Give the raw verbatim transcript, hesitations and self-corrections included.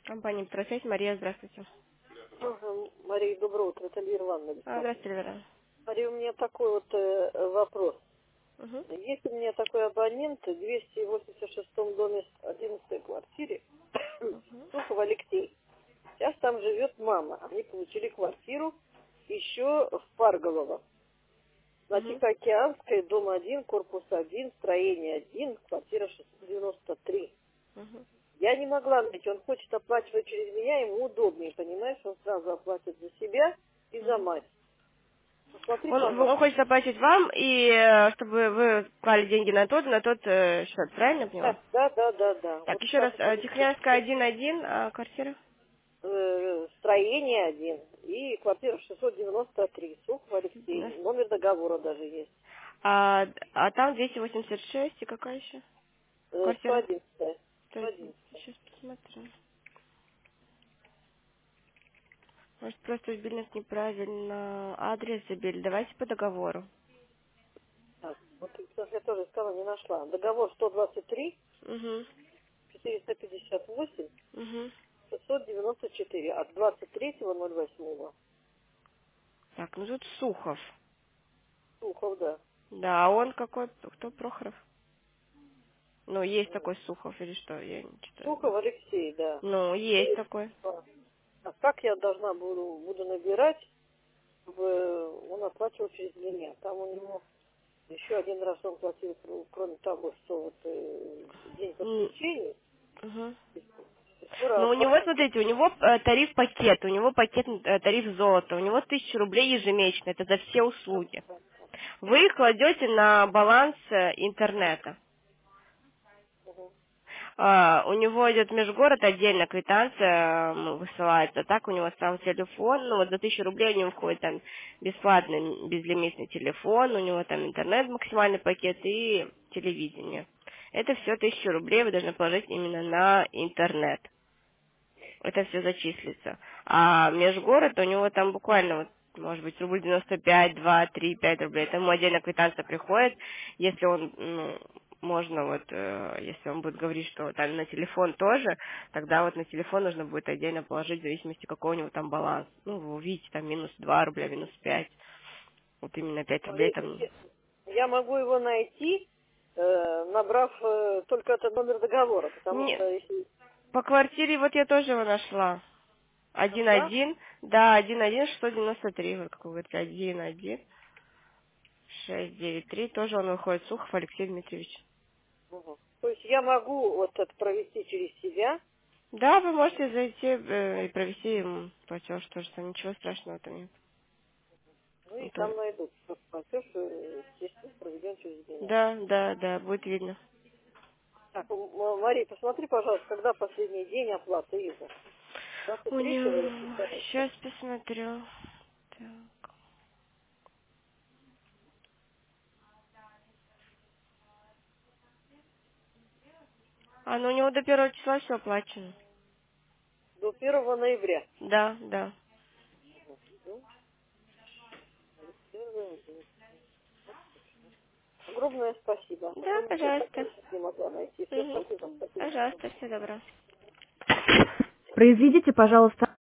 Компания «Петросвязь». Мария, здравствуйте. Ага, Мария, доброе утро, это Эльвира Ивановна А, беспокоит. здравствуйте, Вера. Мария, у меня такой вот э, вопрос. Угу. Есть у меня такой абонент в двести восемьдесят шестом доме, одиннадцатой квартире, Угу. Сухов Алексей. Сейчас там живет мама. Они получили квартиру еще в Парголово. На Угу. Тихоокеанской, дом один, корпус один, строение один, квартира шестьсот девяносто три. Угу. Я не могла найти, он хочет оплачивать через меня, ему удобнее, понимаешь, он сразу оплатит за себя и за Угу. мать. Посмотри, Он, пожалуйста. он хочет оплатить вам, и э, чтобы вы клали деньги на тот, на тот э, счет, правильно я поняла? Да, да, да, да, да. Так, Вот еще так раз, вот э, они Тихоокеанская один один, а квартира? э, строение один и квартира шестьсот девяносто три. Сухов Да. Алексей. Номер договора даже есть. А, а там двести восемьдесят шесть, и какая еще Э, квартира? сто одиннадцать. То есть, сейчас посмотрю. Может, просто в Бильнес неправильно адрес забили. Давайте по договору. Так, вот сейчас я тоже искала, не нашла. Договор сто двадцать три, Угу. четыреста пятьдесят восемь, Угу. шестьсот девяносто четыре от двадцать третьего ноль восьмого. Так, ну тут Сухов. Сухов, да. Да, а он какой? Кто Прохоров? Ну, есть такой Сухов или что? Я не читаю. Сухов Алексей, да. Ну, есть такой. А а как я должна буду, буду набирать, чтобы он оплачивал через меня? Там у него еще один раз он платил, кр- кроме того, что вот э, день М, подключения, мгм. еще Ну, раз. у него, смотрите, у него э, тариф пакет, у него пакет э, тариф золота, у него тысяча рублей ежемесячно, это за все услуги. Вы их кладете на баланс э, интернета. Мгм. А, у него идет межгород, отдельно квитанция м, высылается. Так у него сам телефон, ну вот за тысячу рублей у него входит там бесплатный безлимитный телефон, у него там интернет максимальный пакет и телевидение. Это все тысячу рублей вы должны положить именно на интернет. Это все зачислится. А межгород у него там буквально вот может быть, рубль девяносто пять, два, три, пять рублей. Это ему отдельно квитанция приходит. Если он, ну, можно вот, э, если он будет говорить, что там на телефон тоже, тогда вот на телефон нужно будет отдельно положить в зависимости, какой у него там баланс. Ну, вы увидите, там минус два рубля, минус пять. Вот именно пять рублей там. Смотрите, Я могу его найти, э, набрав э, только этот номер договора, потому Не, что если по квартире вот я тоже его нашла. Один нашла, один, да, один один, шестьсот девяносто три, вот как вы говорите, один один, шесть девять три, тоже он выходит, Сухов Алексей Дмитриевич. мгм. То есть я могу вот это провести через себя, Да, вы можете зайти э, и провести ему платеж, тоже там ничего страшного там нет. ну и Это- там найдут тот платеж, э, естественно, проведен через меня. Да, да, да, будет видно. Так, М- М- Мария, посмотри, пожалуйста, когда последний день оплаты его. двадцать У третьего или него, второго? сейчас посмотрю. Так. А, ну у него до первого числа все оплачено. До первого ноября. Да, да. Ну, первое, одиннадцатое. Огромное спасибо. А то Да, никак пожалуйста. не могла найти. Все, Мгм. спасибо, спасибо. Пожалуйста, все добро. Произведите, пожалуйста,